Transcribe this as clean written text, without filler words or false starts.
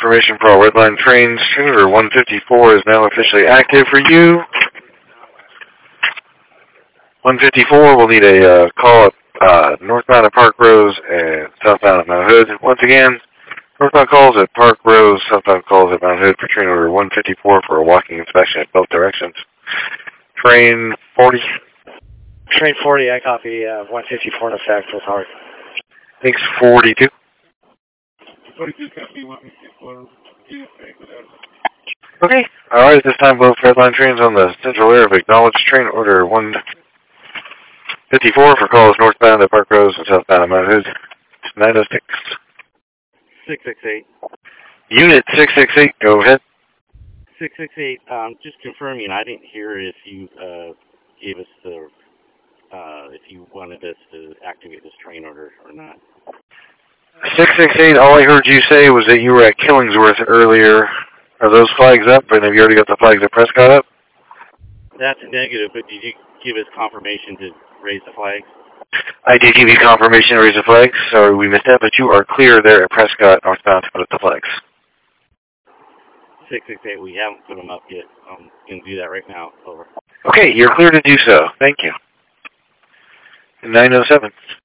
information for all red line trains. Train order 154 is now officially active for you. 154 will need a call at northbound at Park Rose and southbound at Mount Hood. Once again, northbound calls at Park Rose, southbound calls at Mount Hood for train order 154 for a walking inspection at both directions. Train 40. Train 40, I copy 154 in effect with Hart. Thanks, 42. 42 copy 154. Okay. Alright, at this time both red line trains on the central area have acknowledged train order 154 for calls northbound at Park Rose and southbound at Mount Hood. 906. 668. Unit 668, go ahead. 668, just confirming, I didn't hear if you gave us the, if you wanted us to activate this train order or not. 668, all I heard you say was that you were at Killingsworth earlier. Are those flags up, and have you already got the flags at Prescott up? That's negative, but did you give us confirmation to raise the flags? I did give you confirmation to raise the flags. Sorry, we missed that, but you are clear there at Prescott northbound to put up the flags. 668, we haven't put them up yet. I'm going to do that right now. Over. Okay, you're clear to do so. Thank you. 907.